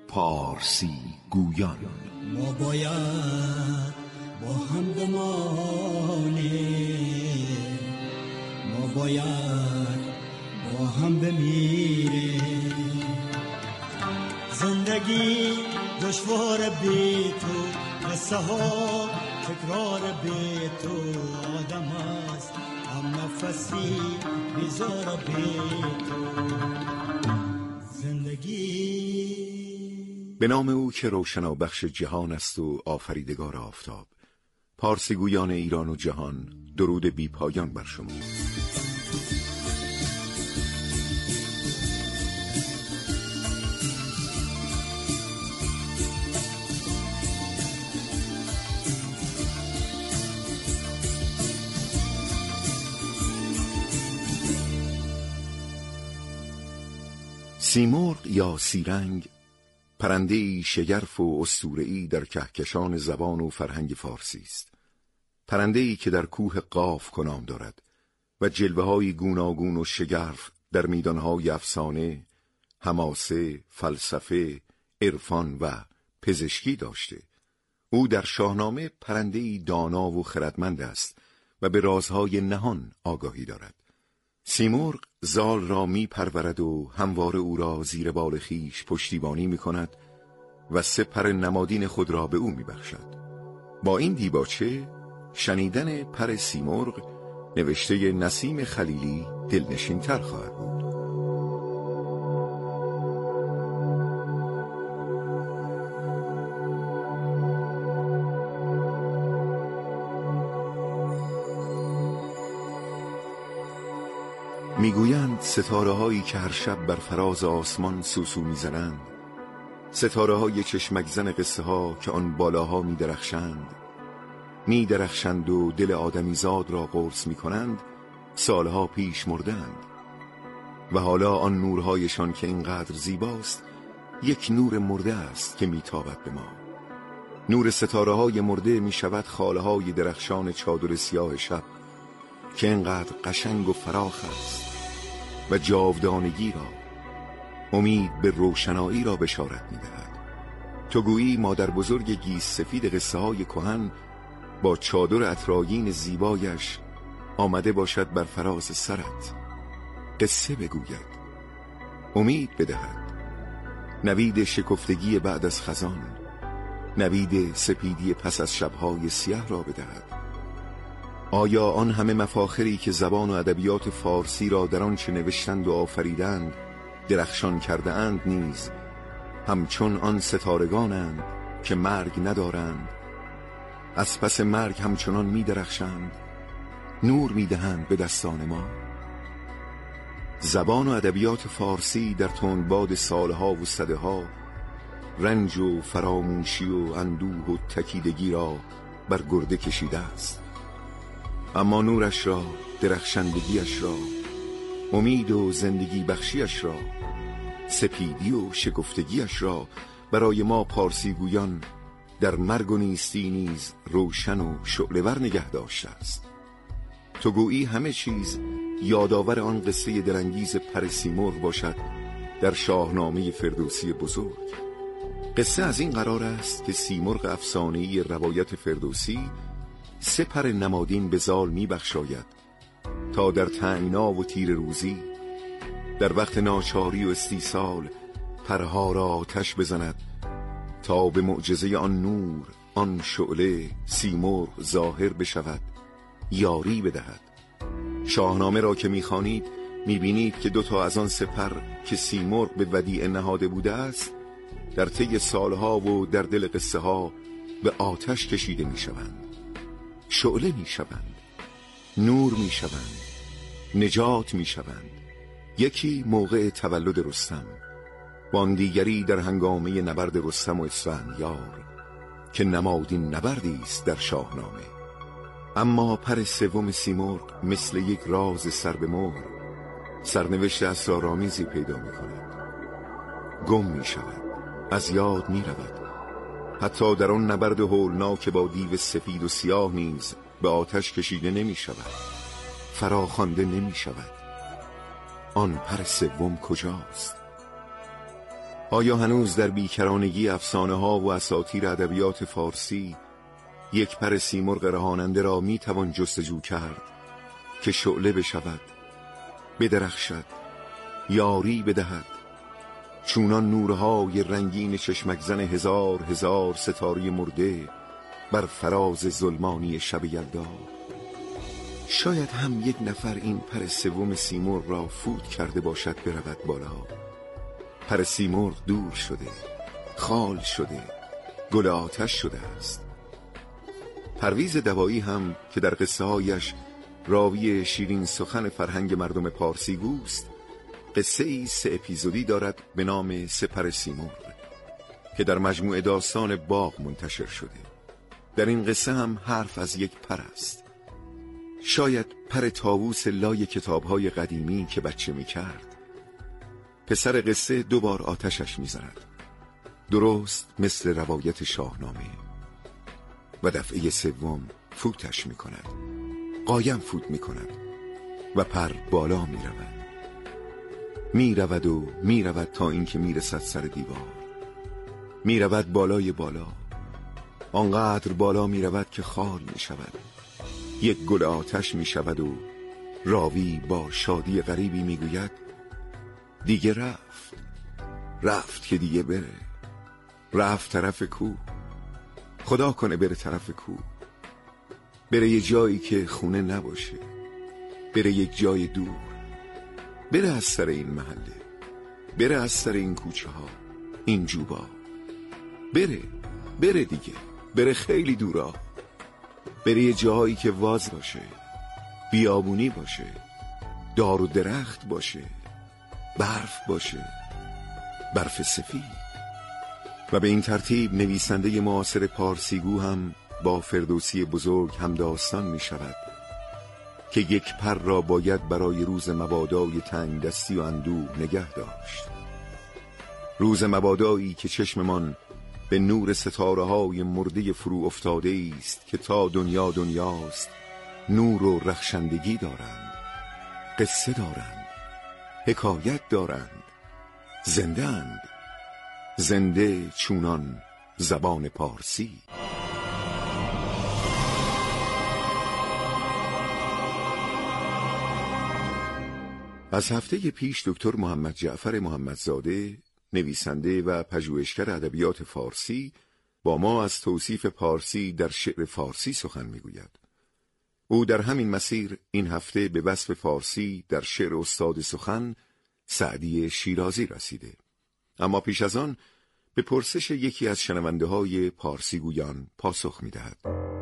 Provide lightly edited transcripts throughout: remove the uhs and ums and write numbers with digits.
پارسی گویان. ما باید با هم بمانیم، ما باید با هم بمیریم. زندگی دشوار بی تو، قصه ها تکرار بی تو. آدم هست هم نفسی بیزار بی تو. به نام او که روشن بخش جهان است و آفریدگار آفتاب. پارسی گویان ایران و جهان، درود بی پایان بر شما. سیمرغ یا سیرنگ، پرنده‌ای شگرف و اسطوره‌ای در کهکشان زبان و فرهنگ فارسی است. پرنده‌ای که در کوه قاف کنام دارد و جلوه‌های گوناگون و شگرف در میدان‌های افسانه، حماسه، فلسفه، عرفان و پزشکی داشته. او در شاهنامه پرنده‌ای دانا و خردمند است و به رازهای نهان آگاهی دارد. سیمرغ زال را می پرورد و همواره او را زیر بال خویش پشتیبانی می کند و 3 پر نمادین خود را به او می بخشد. با این دیباچه شنیدن پر سیمرغ نوشته نسیم خلیلی دلنشین تر خواهد بود. میگویند ستاره هایی که هر شب بر فراز آسمان سوسو میزنند، ستاره های چشمک زن قصه ها که آن بالاها میدرخشند و دل آدمیزاد را قرص میکنند، سالها پیش مردند و حالا آن نورهایشان که اینقدر زیباست یک نور مرده است که میتابد به ما. نور ستاره های مرده میشود خاله های درخشان چادر سیاه شب که اینقدر قشنگ و فراخ است و جاودانگی را، امید به روشنایی را بشارت می‌دهد. تو گویی مادر بزرگ گیس سفید قصه های کهن با چادر عطرآگین زیبایش آمده باشد بر فراز سرت، قصه بگوید، امید بدهد، نوید شکفتگی بعد از خزان، نوید سپیدی پس از شبهای سیاه را بدهد. آیا آن همه مفاخری که زبان و ادبیات فارسی را در آنچه نوشتند و آفریدند درخشان کرده اند نیز همچون آن ستارگانند که مرگ ندارند، از پس مرگ همچنان می درخشند، نور می دهند به دستان ما؟ زبان و ادبیات فارسی در تندباد سالها و صدها رنج و فراموشی و اندوه و تکیدگی را بر گرده کشیده است، اما نورش را، درخشندگیش را، امید و زندگی بخشیش را، سپیدی و شکفتگیش را برای ما پارسی گویان در مرگ و نیستی نیز روشن و شعله‌ور نگه داشته است. تو گویی همه چیز یادآور آن قصه دلانگیز پر سیمرغ باشد در شاهنامه فردوسی بزرگ. قصه از این قرار است که سیمرغ افسانه‌ای روایت فردوسی 3 پر نمادین به زال می بخشاید تا در تنگنا و تیر روزی، در وقت ناچاری و استیصال پرها را آتش بزند تا به معجزه آن نور، آن شعله سیمرغ ظاهر بشود، یاری بدهد. شاهنامه را که می‌خوانید می‌بینید که 2 تا از آن 3 پر که سیمرغ به ودیعه نهاده بوده است در طی سالها و در دل قصه ها به آتش کشیده می‌شوند، شعله می‌شوند، نور می‌شوند، نجات می‌شوند. یکی موقع تولد رستم، وان دیگری در هنگامه نبرد رستم و اسفندیار که نمادین نبردی است در شاهنامه. اما پر 3 سیمرغ مثل یک راز سر به مهر سرنوشت اسرارآمیزی پیدا می‌کند، گم می‌شود، از یاد می‌رود. حتی در آن نبرد هولناک با دیو سفید و سیاه نیز به آتش کشیده نمی‌شود، فراخوانده نمی‌شود. آن پر 3 کجاست؟ آیا هنوز در بیکرانگی افسانه ها و اساطیر ادبیات فارسی یک پر سیمرغ رهاننده را می توان جستجو کرد که شعله بشود، بدرخشد، یاری بدهد، چونان نورهای رنگین چشمک زن هزار هزار ستاره مرده بر فراز ظلمانی شب یلدا؟ شاید هم یک نفر این پر سوم سیمرغ را فوت کرده باشد برود بالا. پر سیمرغ دور شده، خال شده، گل آتش شده است. پرویز دوایی هم که در قصه هایش راوی شیرین سخن فرهنگ مردم پارسی گوست، قصه ای 3 اپیزودی دارد به نام 3 پر سیمرغ که در مجموعه داستان باغ منتشر شده. در این قصه هم حرف از یک پر است. شاید پر طاووس لای کتاب‌های قدیمی که بچه می‌کرد. پسر قصه 2 بار آتشش می‌زند، درست مثل روایت شاهنامه، و دفعه 3 فوتش می‌کند، قایم فوت می‌کند و پر بالا می‌رود و می‌رود تا اینکه میرسد سر دیوار. می‌رود بالای بالا، آنقدر بالا می‌رود که خال می‌شود، یک گل آتش می‌شود و راوی با شادی غریبی می‌گوید دیگه رفت که دیگه بره، رفت طرف کوه، خدا کنه بره طرف کوه، بره یه جایی که خونه نباشه، بره یک جای دور، بره از سر این محله، بره از سر این کوچه ها، این جوبا، بره دیگه، بره خیلی دورا، بره یه جایی که واز باشه، بیابونی باشه، دار و درخت باشه، برف باشه، برف سفید. و به این ترتیب نویسنده معاصر پارسیگو هم با فردوسی بزرگ هم داستان می شود که یک پر را باید برای روز مبادای تنگ دستی و اندوه نگه داشت. روز مبادایی که چشممان به نور ستاره های مرده فرو افتاده است که تا دنیا دنیاست نور و رخشندگی دارند، قصه دارند، حکایت دارند، زنده اند، زنده چونان زبان پارسی. از هفته پیش دکتر محمد جعفر محمدزاده، نویسنده و پژوهشگر ادبیات فارسی، با ما از توصیف پارسی در شعر فارسی سخن میگوید. او در همین مسیر این هفته به وصف فارسی در شعر استاد سخن سعدی شیرازی رسیده. اما پیش از آن به پرسش یکی از شنونده های پارسی گویان پاسخ میدهد.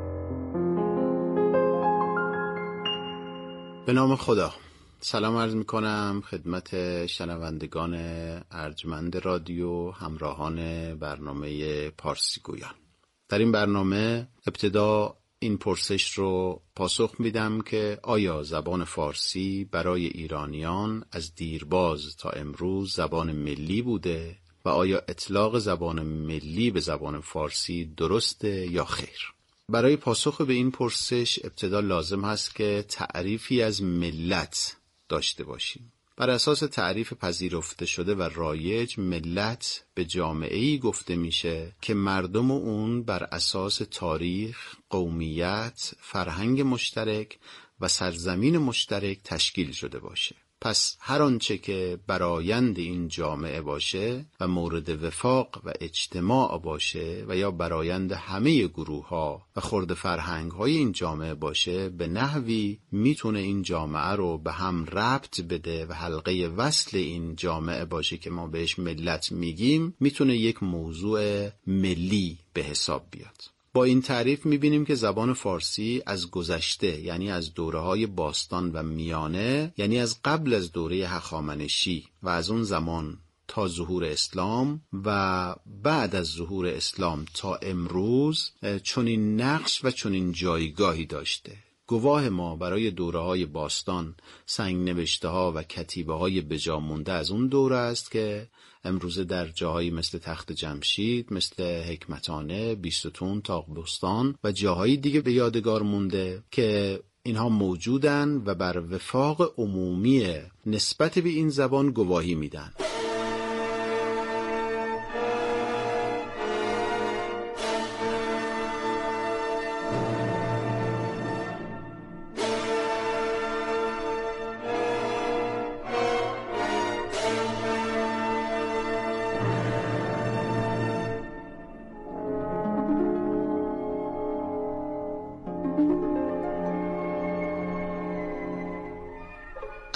به نام خدا، سلام عرض میکنم خدمت شنوندگان ارجمند رادیو، همراهان برنامه پارسی گویان. در این برنامه ابتدا این پرسش رو پاسخ میدم که آیا زبان فارسی برای ایرانیان از دیرباز تا امروز زبان ملی بوده و آیا اطلاق زبان ملی به زبان فارسی درسته یا خیر؟ برای پاسخ به این پرسش ابتدا لازم هست که تعریفی از ملت داشته باشیم. بر اساس تعریف پذیرفته شده و رایج، ملت به جامعه‌ای گفته میشه که مردم اون بر اساس تاریخ، قومیت، فرهنگ مشترک و سرزمین مشترک تشکیل شده باشه. پس هر آنچه که برآیند این جامعه باشه و مورد وفاق و اجتماع باشه و یا برآیند همه گروه‌ها و خرد فرهنگ‌های این جامعه باشه، به نحوی میتونه این جامعه رو به هم ربط بده و حلقه وصل این جامعه باشه که ما بهش ملت میگیم، میتونه یک موضوع ملی به حساب بیاد. با این تعریف میبینیم که زبان فارسی از گذشته، یعنی از دوره‌های باستان و میانه، یعنی از قبل از دوره هخامنشی و از اون زمان تا ظهور اسلام و بعد از ظهور اسلام تا امروز چنین نقش و چنین جایگاهی داشته. گواه ما برای دوره‌های باستان سنگ نوشته‌ها و کتیبه‌های بجا مونده از اون دوره است که امروزه در جاهایی مثل تخت جمشید، مثل حکمتانه، بیستون، تاقبستان و جاهای دیگه به یادگار مونده که اینها موجودن و بر وفاق عمومی نسبت به این زبان گواهی میدن.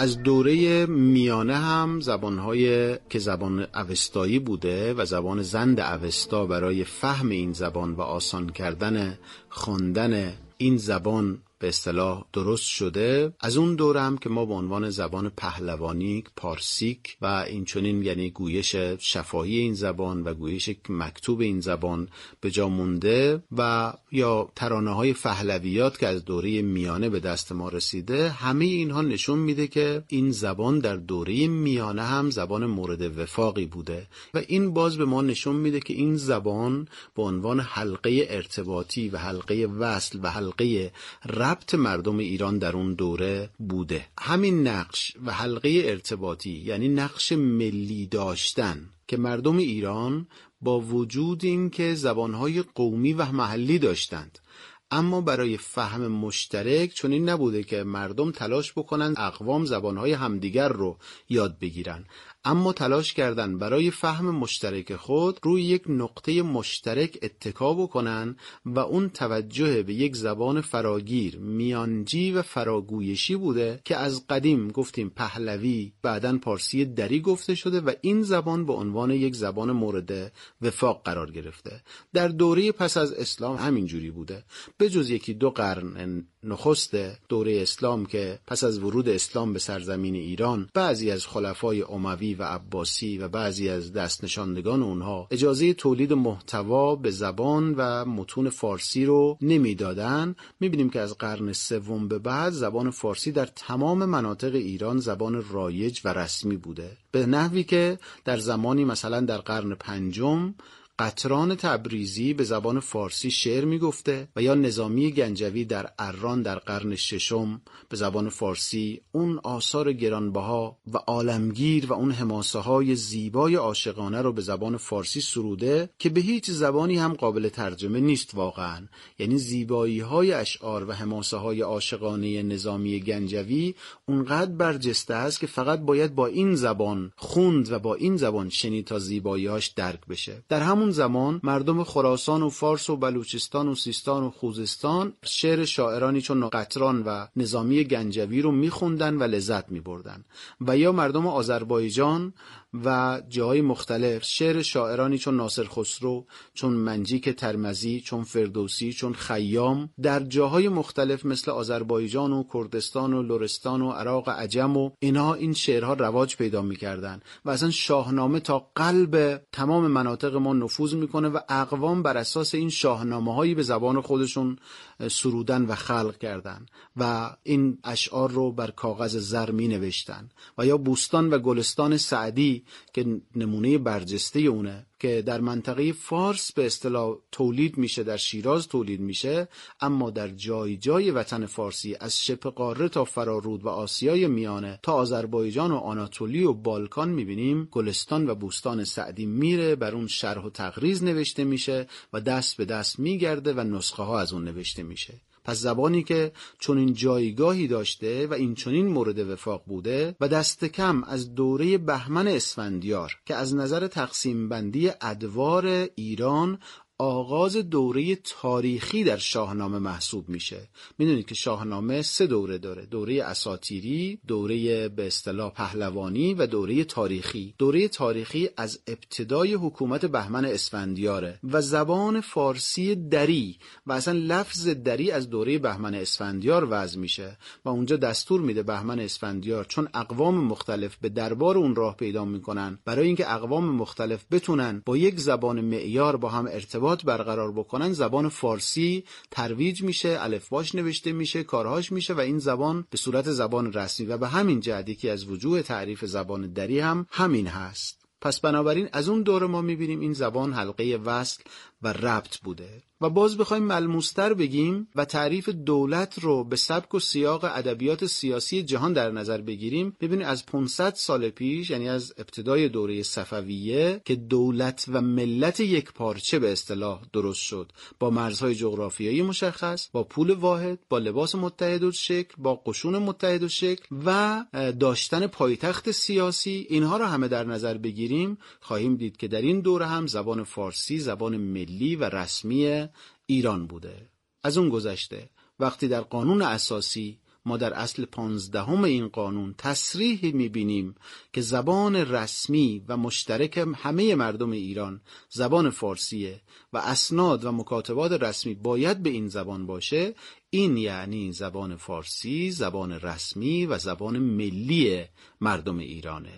از دوره میانه هم زبانهای که زبان اوستایی بوده و زبان زند اوستا برای فهم این زبان و آسان کردن خواندن این زبان به اصطلاح درست شده. از اون دوره هم که ما به عنوان زبان پهلوانی، پارسیک و این چنین، یعنی گویش شفاهی این زبان و گویش مکتوب این زبان به جا مونده و یا ترانه‌های پهلویات که از دوره میانه به دست ما رسیده، همه اینها نشون میده که این زبان در دوره میانه هم زبان مورد وفاقی بوده و این باز به ما نشون میده که این زبان به عنوان حلقه ارتباطی و حلقه وصل و حلقه ربط مردم ایران در اون دوره بوده. همین نقش و حلقه ارتباطی، یعنی نقش ملی داشتن که مردم ایران با وجود این که زبانهای قومی و محلی داشتند، اما برای فهم مشترک چون این نبوده که مردم تلاش بکنن اقوام زبانهای همدیگر رو یاد بگیرن، اما تلاش کردن برای فهم مشترک خود روی یک نقطه مشترک اتکا بکنن و اون توجه به یک زبان فراگیر، میانجی و فراگویشی بوده که از قدیم گفتیم پهلوی، بعدن پارسی دری گفته شده و این زبان به عنوان یک زبان مورد وفاق قرار گرفته. در دوره پس از اسلام همین جوری بوده، به جز یکی دو قرن نخست دوره اسلام که پس از ورود اسلام به سرزمین ایران بعضی از خلفای اموی و عباسی و بعضی از دست نشاندگان اونها اجازه تولید محتوا به زبان و متون فارسی رو نمیدادن. میبینیم که از قرن سوم به بعد زبان فارسی در تمام مناطق ایران زبان رایج و رسمی بوده، به نحوی که در زمانی مثلا در قرن پنجم قطران تبریزی به زبان فارسی شعر میگفته و یا نظامی گنجوی در اران در قرن ششم به زبان فارسی اون آثار گرانبها و عالمگیر و اون حماسه های زیبای عاشقانه رو به زبان فارسی سروده که به هیچ زبانی هم قابل ترجمه نیست واقعا. یعنی زیبایی های اشعار و حماسه های عاشقانه نظامی گنجوی اونقدر برجسته است که فقط باید با این زبان خوند و با این زبان شنید تا زیبایی‌هاش درک بشه. در همون زمان مردم خراسان و فارس و بلوچستان و سیستان و خوزستان شعر شاعرانی چون قطران و نظامی گنجوی رو میخوندن و لذت میبردن و یا مردم آذربایجان و جاهای مختلف شعر شاعرانی چون ناصر خسرو، چون منجیک ترمزی، چون فردوسی، چون خیام در جاهای مختلف مثل آذربایجان و کردستان و لرستان و عراق عجم و اینها این شعرها رواج پیدا میکردن و اصلا شاهنامه تا قلب تمام مناطق ما نفوذ میکنه و اقوام بر اساس این شاهنامه هایی به زبان خودشون سرودن و خلق کردن و این اشعار رو بر کاغذ زر می نوشتن. و یا بوستان و گلستان سعدی که نمونه برجسته اونه که در منطقه فارس به اصطلاح تولید میشه، در شیراز تولید میشه، اما در جای جای وطن فارسی از شبه قاره تا فرارود و آسیای میانه تا آذربایجان و آناتولی و بالکان میبینیم گلستان و بوستان سعدی میره، بر اون شرح و تقریض نوشته میشه و دست به دست میگرده و نسخه ها از اون نوشته میشه. پس زبانی که چون این جایگاهی داشته و این چنین مورد وفاق بوده و دست کم از دوره بهمن اسفندیار که از نظر تقسیم بندی ادوار ایران آغاز دوره تاریخی در شاهنامه محسوب میشه. میدونید که شاهنامه 3 دوره داره: دوره اساطیری، دوره به اصطلاح پهلوانی و دوره تاریخی. دوره تاریخی از ابتدای حکومت بهمن اسفندیاره و زبان فارسی دری و اصلا لفظ دری از دوره بهمن اسفندیار وضع میشه و اونجا دستور میده بهمن اسفندیار چون اقوام مختلف به دربار اون راه پیدا میکنن، برای اینکه اقوام مختلف بتونن با یک زبان معیار با هم ارتباط برقرار بکنن، زبان فارسی ترویج میشه، الفباش نوشته میشه، کارهاش میشه و این زبان به صورت زبان رسمی و به همین جهتی که از وجوه تعریف زبان دری هم همین هست. پس بنابراین از اون دوره ما میبینیم این زبان حلقه وصل و ربط بوده. و باز بخوایم ملموستر بگیم و تعریف دولت رو به سبک و سیاق ادبیات سیاسی جهان در نظر بگیریم، ببینید از 500 سال پیش، یعنی از ابتدای دوره صفویه که دولت و ملت یک پارچه به اصطلاح درست شد، با مرزهای جغرافیایی مشخص، با پول واحد، با لباس متحدالشکل، با قشون متحدالشکل و داشتن پایتخت سیاسی، اینها رو همه در نظر بگیریم، خواهیم دید که در این دوره هم زبان فارسی زبان ملی و رسمی ایران بوده. از اون گذشته وقتی در قانون اساسی ما در اصل 15 این قانون تصریح می‌بینیم که زبان رسمی و مشترک همه مردم ایران زبان فارسیه و اسناد و مکاتبات رسمی باید به این زبان باشه، این یعنی زبان فارسی زبان رسمی و زبان ملی مردم ایرانه.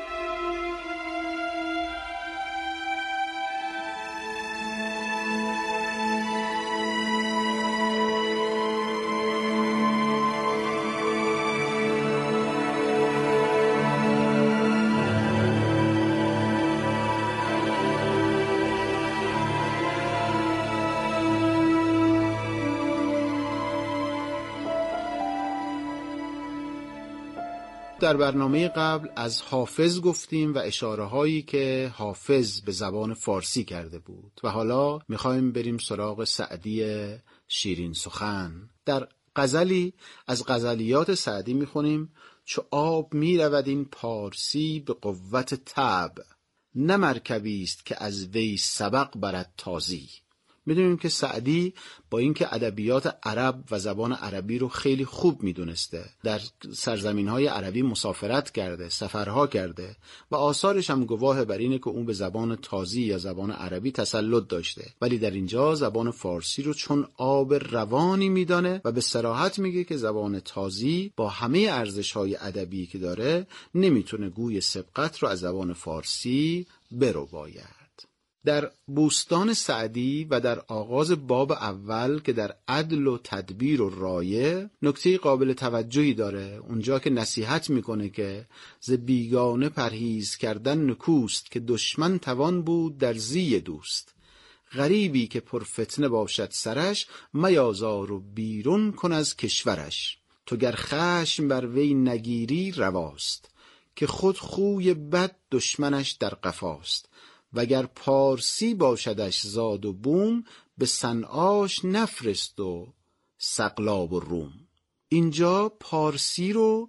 در برنامه قبل از حافظ گفتیم و اشاره هایی که حافظ به زبان فارسی کرده بود و حالا میخوایم بریم سراغ سعدی شیرین سخن. در غزلی از غزلیات سعدی میخونیم: چو آب میرود این پارسی به قوت طبع، نه مرکبی است که از وی سبق برد تازی. میدونیم که سعدی با اینکه ادبیات عرب و زبان عربی رو خیلی خوب میدونسته، در سرزمین‌های عربی مسافرت کرده، سفرها کرده و آثارش هم گواه بر اینه که اون به زبان تازی یا زبان عربی تسلط داشته، ولی در اینجا زبان فارسی رو چون آب روانی میدانه و به صراحت میگه که زبان تازی با همه ارزش‌های ادبی که داره نمیتونه گوی سبقت رو از زبان فارسی برباید. در بوستان سعدی و در آغاز باب اول که در عدل و تدبیر و رایه نکته قابل توجهی داره، اونجا که نصیحت میکنه که ز بیگانه پرهیز کردن نکوست، که دشمن توان بود در زی دوست. غریبی که پرفتنه باشد سرش، میازار و بیرون کن از کشورش. تو گر خشم بر وی نگیری رواست، که خود خوی بد دشمنش در قفاست. وگر پارسی باشدش زاد و بوم، به صنعاش نفرست و سقلاب و روم. اینجا پارسی رو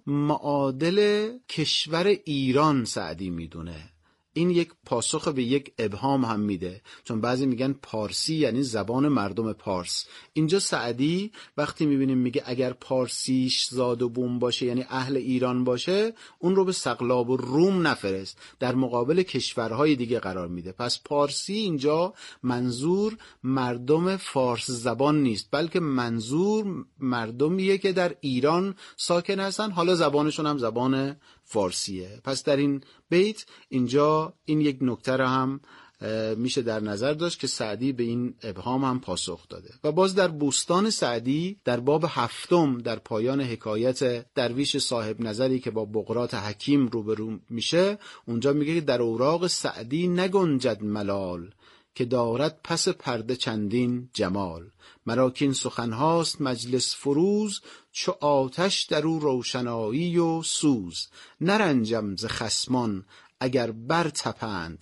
معادل کشور ایران سعدی میدونه. این یک پاسخ به یک ابهام هم میده، چون بعضی میگن پارسی یعنی زبان مردم پارس. اینجا سعدی وقتی میبینیم میگه اگر پارسیش زاد و بوم باشه یعنی اهل ایران باشه، اون رو به سقلاب و روم نفرست، در مقابل کشورهای دیگه قرار میده. پس پارسی اینجا منظور مردم فارس زبان نیست، بلکه منظور مردمیه که در ایران ساکن هستن، حالا زبانشون هم زبان فارسیه. پس در این بیت اینجا این یک نکته را هم میشه در نظر داشت که سعدی به این ابهام هم پاسخ داده. و باز در بوستان سعدی در باب 7 در پایان حکایت درویش صاحب نظری که با بقراط حکیم روبرو میشه، اونجا میگه که در اوراق سعدی نگنجد ملال، که دارد پس پرده چندین جمال. مراکین سخنهاست مجلس فروز، چو آتش در او روشنایی و سوز. نرنجم ز خصمان اگر بر تپند،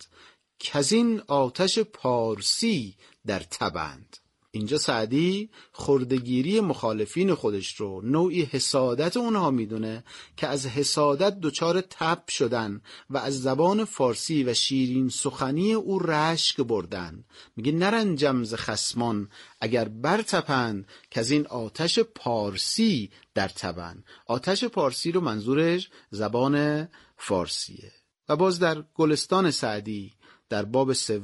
کزین آتش پارسی در تبند. اینجا سعدی خردگیری مخالفین خودش رو نوعی حسادت اونها میدونه که از حسادت دچار تب شدن و از زبان فارسی و شیرین سخنی او رشک بردن. میگه نرنجم ز خصمان اگر برتپند، که از این آتش پارسی در تبند. آتش پارسی رو منظورش زبان فارسیه. و باز در گلستان سعدی در باب 3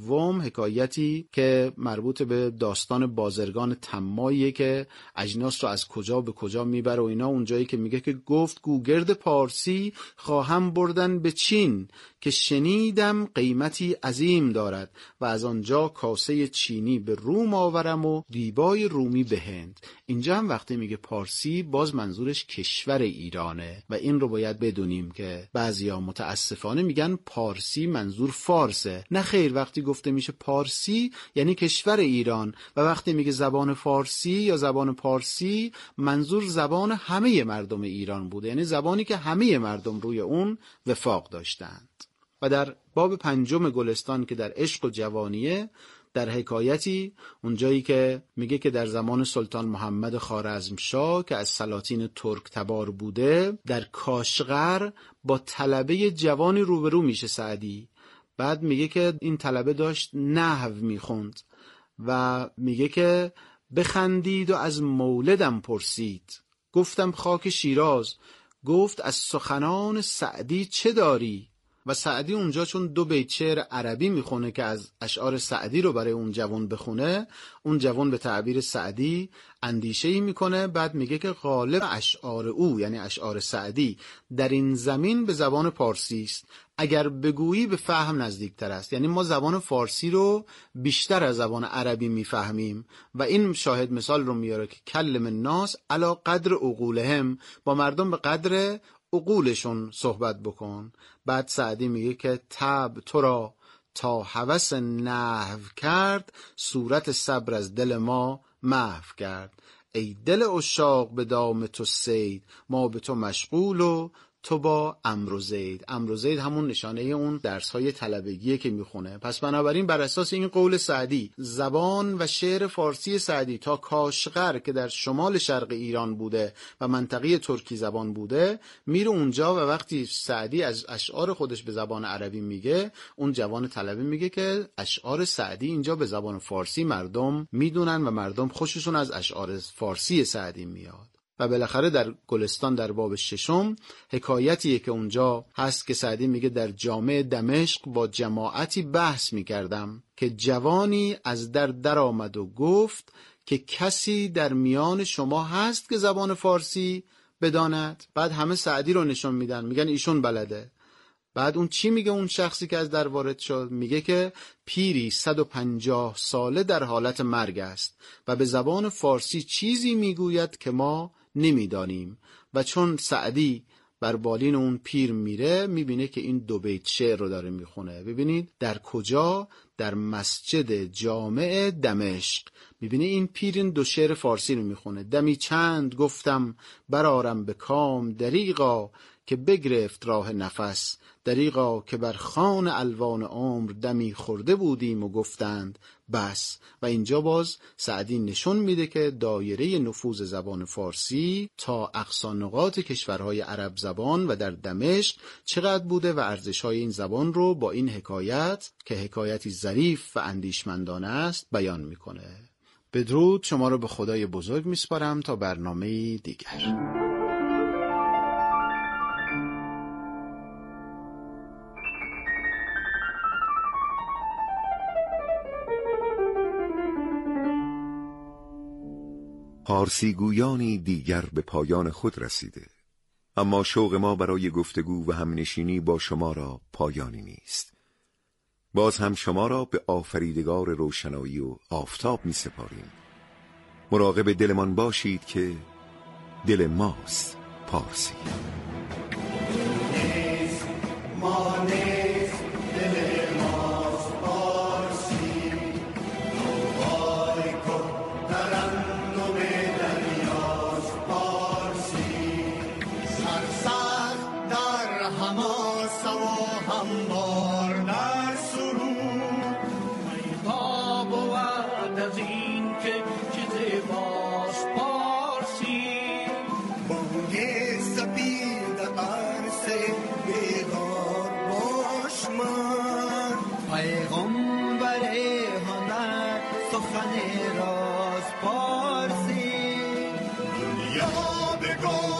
حکایتی که مربوط به داستان بازرگان طماعیه که اجناس رو از کجا به کجا میبره و اینا، اونجایی که میگه که گفت گوگرد پارسی خواهم بردن به چین، که شنیدم قیمتی عظیم دارد، و از آنجا کاسه چینی به روم آورم و دیبای رومی به هند. اینجا هم وقتی میگه پارسی باز منظورش کشور ایرانه و این رو باید بدونیم که بعضیا متاسفانه میگن پارسی منظور فارسه. نه خیر، وقتی گفته میشه پارسی یعنی کشور ایران، و وقتی میگه زبان فارسی یا زبان پارسی منظور زبان همه مردم ایران بوده، یعنی زبانی که همه مردم روی اون وفاق داشتند. و در باب 5 گلستان که در عشق و جوانیه، در حکایتی اونجایی که میگه که در زمان سلطان محمد خوارزمشاه که از سلاطین ترک تبار بوده، در کاشغر با طلبه جوانی روبرو میشه سعدی. بعد میگه که این طلبه داشت نحو میخوند و میگه که بخندید و از مولدم پرسید، گفتم خاک شیراز. گفت از سخنان سعدی چه داری؟ و سعدی اونجا چون 2 بیت شعر عربی میخونه که از اشعار سعدی رو برای اون جوان بخونه، اون جوان به تعبیر سعدی اندیشه‌ای میکنه، بعد میگه که غالب اشعار او یعنی اشعار سعدی در این زمین به زبان پارسی است، اگر بگویی به فهم نزدیکتر است. یعنی ما زبان فارسی رو بیشتر از زبان عربی میفهمیم و این شاهد مثال رو میاره که کلم الناس علی قدر عقولهم، با مردم به قدر عقولشون صحبت بکن. بعد سعدی میگه که طبع تو را تا هوس نحو کرد، صورت صبر از دل ما محو کرد. ای دل عشاق به دام تو صید، ما به تو مشغول و تو با عمرو زید. عمرو زید همون نشانه اون درس‌های طلبگیه که میخونه. پس بنابراین بر اساس این قول سعدی، زبان و شعر فارسی سعدی تا کاشغر که در شمال شرق ایران بوده و منطقه ترکی زبان بوده میره اونجا، و وقتی سعدی از اشعار خودش به زبان عربی میگه، اون جوان طلبه میگه که اشعار سعدی اینجا به زبان فارسی مردم میدونن و مردم خوششون از اشعار فارسی سعدی میاد. و بالاخره در گلستان در باب 6 حکایتیه که اونجا هست که سعدی میگه در جامع دمشق با جماعتی بحث میکردم که جوانی از در آمد و گفت که کسی در میان شما هست که زبان فارسی بداند. بعد همه سعدی رو نشون میدن، میگن ایشون بلده. بعد اون چی میگه اون شخصی که از در وارد شد؟ میگه که پیری 150 ساله در حالت مرگ است و به زبان فارسی چیزی میگوید که ما نمیدانیم. و چون سعدی بر بالین اون پیر میره، میبینه که این 2 بیت شعر رو داره میخونه. ببینید در کجا؟ در مسجد جامع دمشق. میبینه این پیر این 2 شعر فارسی رو میخونه. دمی چند گفتم برارم به کام، دریغا که بگرفت راه نفس، دریغا که بر خوان الوان عمر دمی خورده بودیم و گفتند بس. و اینجا باز سعدی نشون میده که دایره نفوذ زبان فارسی تا اقصی نقاط کشورهای عرب زبان و در دمشق چقدر بوده و ارزش‌های این زبان رو با این حکایت که حکایتی ظریف و اندیشمندانه است بیان میکنه. بدرود شما رو به خدای بزرگ میسپارم تا برنامه دیگر. پارسی گویانی دیگر به پایان خود رسیده، اما شوق ما برای گفتگو و همنشینی با شما را پایانی نیست. باز هم شما را به آفریدگار روشنایی و آفتاب می سپاریم. مراقب دلمان باشید که دل ماست پارسی. سخن راز پارسی یا بگو